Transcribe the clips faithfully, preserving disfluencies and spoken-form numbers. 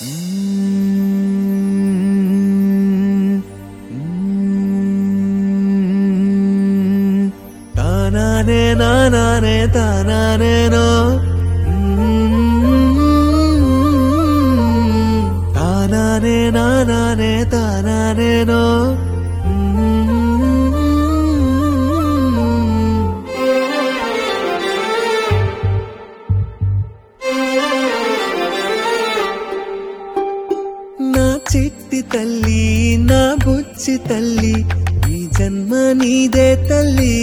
తానానే నానానే తానానేనో తానానే నానానే తానానేనో నా చిట్టి తల్లి నా బుచ్చి తల్లి ఈ జన్మ నీదే తల్లి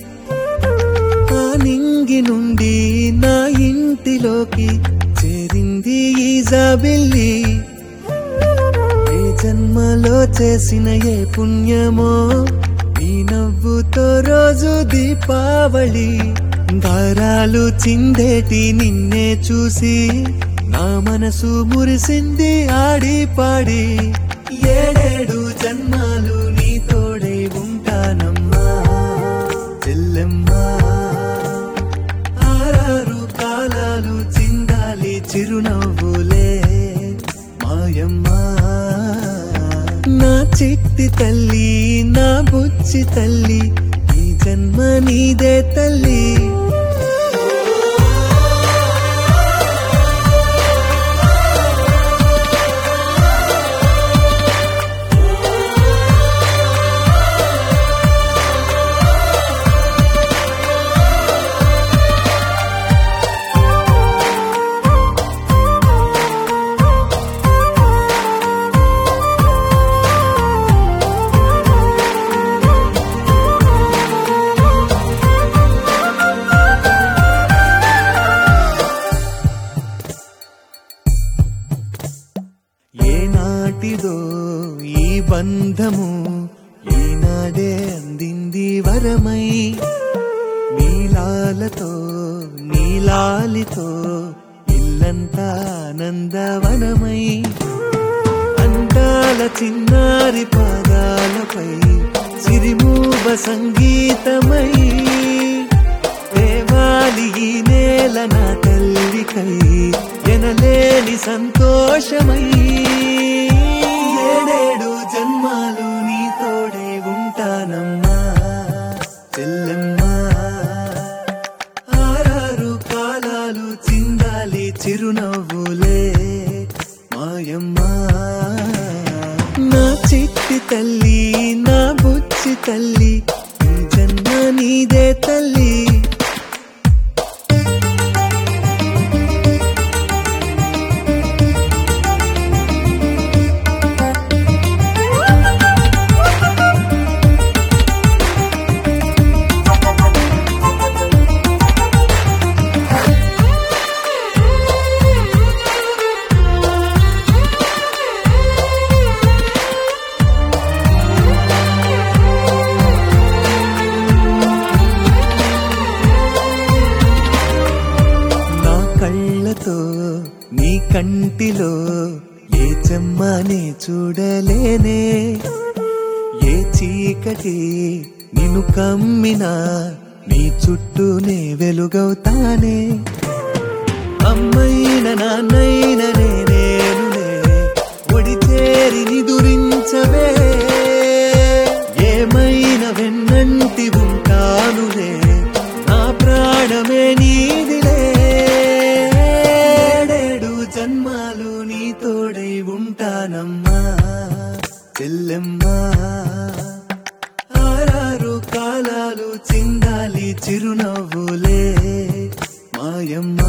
ఆ నింగి నుండి నా ఇంటిలోకి చేరింది ఈ జాబిల్లి ఏ జన్మలో చేసిన ఏ పుణ్యమో ఈ నవ్వుతో రోజు దీపావళి దారాలు చిందేటి నిన్నే చూసి నా మనసు మురిసింది ఆడి పాడి ఏడేడు జన్మాలు నీ తోడై ఉంటానమ్మా చెల్లెమ్మా ఆరారు కాలాలు చిందాలి చిరునవ్వులే మాయమ్మా నా చిట్టి తల్లి నా బుచ్చి తల్లి ఈ జన్మ నీదే తల్లి ఏనాటిదో ఈ బంధము ఈనాడే అందింది వరమై నీలాలతో నీలాలితో ఇల్లంతా ఆనందవనమై అందాల చిన్నారి పాదాలపై సిరిమూవ సంగీతమై దేవాలి ఈ నేల నా తల్లికై ఎనలేని సంతోషమై ఏడేడు జన్మాలు నీ తోడే ఉంటానమ్మా చెల్లెమ్మా ఆరారు కాలాలు చిందాలి చిరునవ్వులే మాయమ్మా నా చిట్టి తల్లి నా బుచ్చి తల్లి ఈ జన్మ నీదే తల్లి నీ కంటిలో ఏ చెమ్మనే చూడలేనే ఏ చీకటి నిన్ను కమ్మినా నీ చుట్టూనే వెలుగవుతానే అమ్మైన నాన్నైన నేనేనులే ఒడి చేరి నిదురించవే ఏమైనా వెన్నంటి ఉంటానులే నా ప్రాణమే నీదిలే జన్మాలు నీ తోడై ఉంటానమ్మా చెల్లెమ్మా ఆరారు కాలాలు చిందాలి చిరునవ్వులే మాయమ్మ